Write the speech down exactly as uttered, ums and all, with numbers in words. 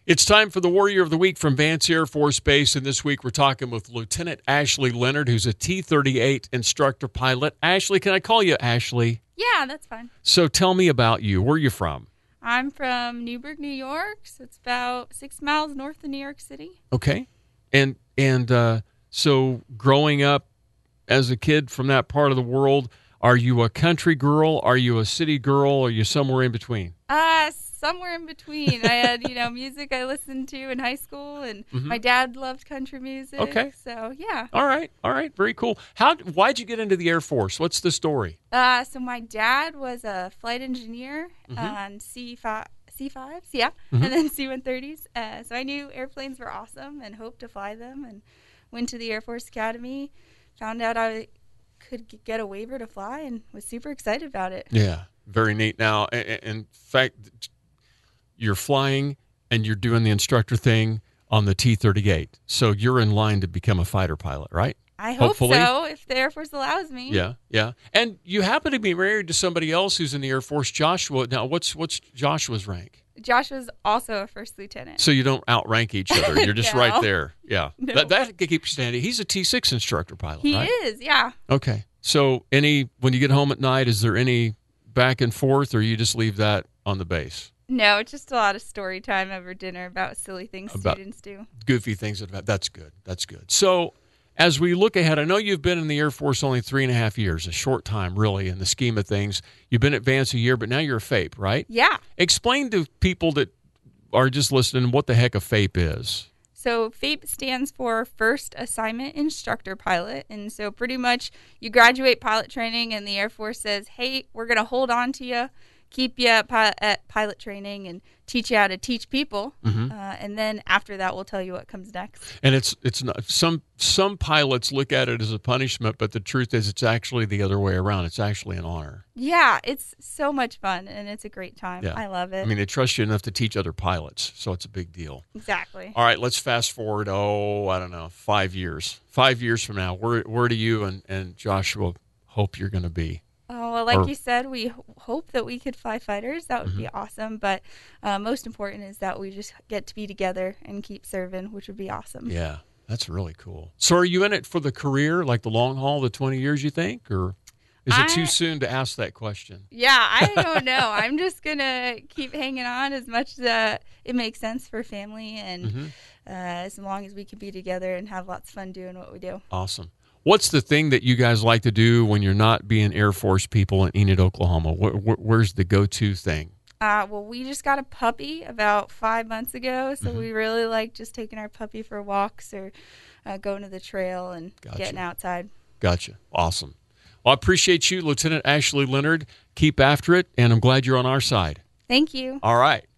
It's time for the Warrior of the Week from Vance Air Force Base, and this week we're talking with Lieutenant Ashley Leonard, who's a T thirty-eight instructor pilot. Ashley, can I call you Ashley? Yeah, that's fine. So tell me about you. Where are you from? I'm from Newburgh, New York, so it's about six miles north of New York City. Okay. And and uh, so growing up as a kid from that part of the world, are you a country girl? Are you a city girl? Are you somewhere in between? Uh, somewhere in between. I had, you know, music I listened to in high school, and Mhm. my dad loved country music. Okay. So, yeah. All right. All right. Very cool. How? Why'd you get into the Air Force? What's the story? Uh, so my dad was a flight engineer Mhm. on C five. C fives, yeah, Mhm. and then C one thirties. Uh, so I knew airplanes were awesome and hoped to fly them, and went to the Air Force Academy, found out I could g- get a waiver to fly, and was super excited about it. Yeah. Very neat. Now, i- i- in fact, you're flying and you're doing the instructor thing on the T thirty-eight. So you're in line to become a fighter pilot, right? I hope Hopefully. so, if the Air Force allows me. Yeah, yeah. And you happen to be married to somebody else who's in the Air Force, Joshua. Now, what's what's Joshua's rank? Josh was also a first lieutenant. So you don't outrank each other. You're just No. right there. Yeah. No. That, that could keep you standing. He's a T six instructor pilot, He right? is, yeah. Okay. So any when you get home at night, is there any back and forth, or you just leave that on the base? No, it's just a lot of story time over dinner about silly things About- students do. Goofy things that that's good. That's good. So as we look ahead, I know you've been in the Air Force only three and a half years, a short time really in the scheme of things. You've been at Vance a year, but now you're a FAPE, right? Yeah. Explain to people that are just listening what the heck a FAPE is. So FAPE stands for First Assignment Instructor Pilot. And so pretty much you graduate pilot training and the Air Force says, hey, we're going to hold on to you, keep you at, pi- at pilot training and teach you how to teach people. Mhm. Uh, and then after that, we'll tell you what comes next. And it's it's not some some pilots look at it as a punishment, but the truth is it's actually the other way around. It's actually an honor. Yeah, it's so much fun and it's a great time. Yeah. I love it. I mean, they trust you enough to teach other pilots, so it's a big deal. Exactly. All right, let's fast forward, oh, I don't know, five years. Five years from now, where where do you and, and Joshua hope you're going to be? Oh, well, like Or- you said, we h- hope that we could fly fighters. That would be Mm-hmm. awesome. But uh, most important is that we just get to be together and keep serving, which would be awesome. Yeah, that's really cool. So are you in it for the career, like the long haul, the twenty years, you think? Or is it too I- soon to ask that question? Yeah, I don't know. I'm just going to keep hanging on as much as uh, it makes sense for family and Mhm. uh, as long as we can be together and have lots of fun doing what we do. Awesome. What's the thing that you guys like to do when you're not being Air Force people in Enid, Oklahoma? Where, where, where's the go-to thing? Uh, well, we just got a puppy about five months ago, so Mhm. we really like just taking our puppy for walks or uh, going to the trail and Gotcha. getting outside. Gotcha. Awesome. Well, I appreciate you, Lieutenant Ashley Leonard. Keep after it, and I'm glad you're on our side. Thank you. All right.